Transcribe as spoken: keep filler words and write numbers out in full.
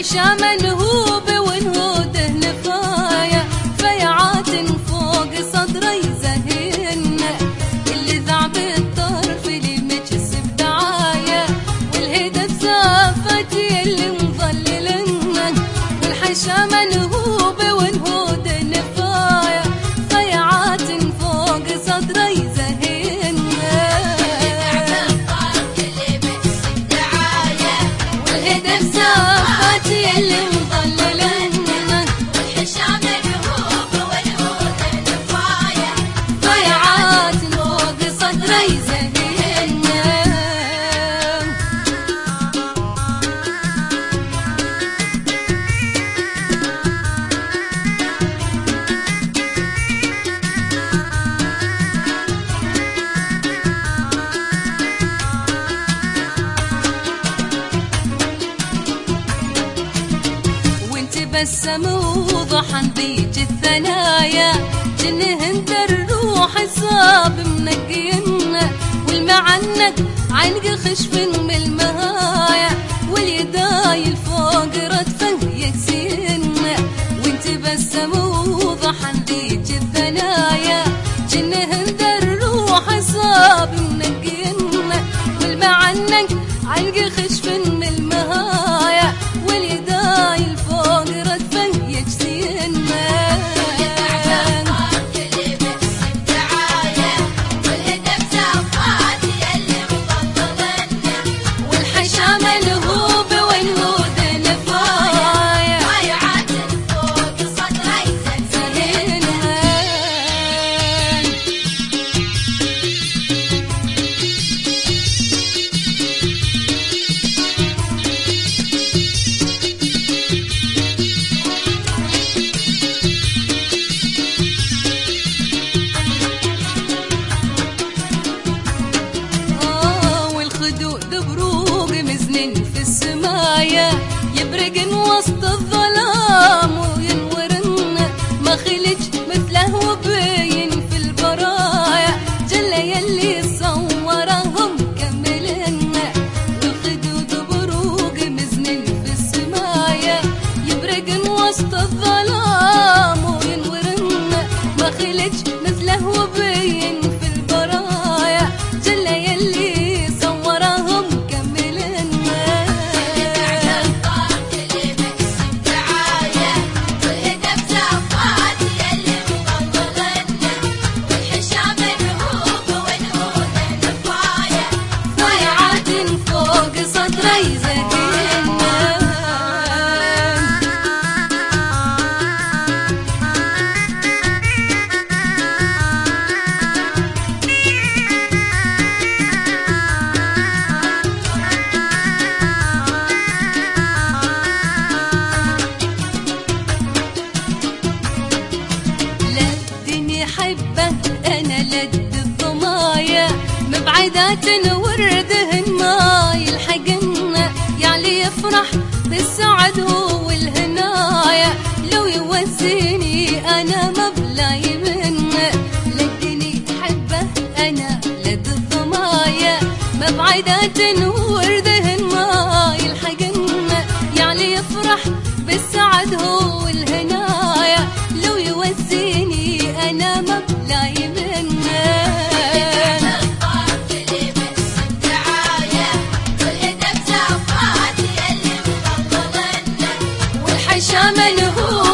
والحشا منهوب ونهوده نفايا، فيعات فوق صدري زهن اللي ذع بالطرف اللي مجسب دعايا، والهدف زافتي اللي مظللن. والحشا منهوب ونهوده نفايا، فيعات فوق صدري زهن والهدف زافتي اللي مظللن. والحشا منهوب ونهوده نفايا، فيعات فوق صدري زهن. بسم وضحن ذيج الثنايا، جنهن الروح الصاب منقين، والمعنق عنق خشف من المهايا، واليداي الفوق ردفه يكسين. وانت بسم وضحن ذيج الثنايا، جنهن الروح الصاب منقين، والمعنق عنق خشف من المهايا، واليداي الفوق ردفه يجسين. والحشا منهوب ونهوده نفايا، فيعات فوق صدري زهن. والخدود بروق مزنن في السمايا، يبرقن وسط الظلام وينورن، ما خلج مثله وبين في البرايا، جل يلي صورهم كملن. والخدود بروق مزنن في السمايا، يبرقن وسط الظلام وينورن، ما خلج مثله وبين في البرايا، جل يلي صدري زهن. لدني حبه انا لد الضمايا، مبعدات وردهن ما يلحقن، يعني يفرح بالسعد هو الهنايا، لو يوزيني انا ما بلاي منه. لدني حبه انا لد الضمايا، مبعدات وردهن ما يلحقن، يعني يفرح بالسعد هو الهنايا، لو يوزيني انا ما بلاي منه. والحشا منهوب